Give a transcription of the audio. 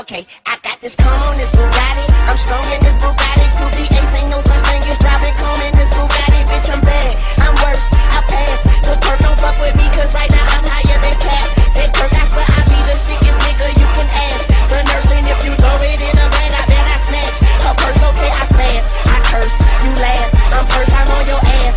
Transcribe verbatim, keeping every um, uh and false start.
Okay, I got this calm on this Bugatti. I'm strong in this Bugatti. two B A's ain't no such thing as driving calm in this Bugatti. Bitch, I'm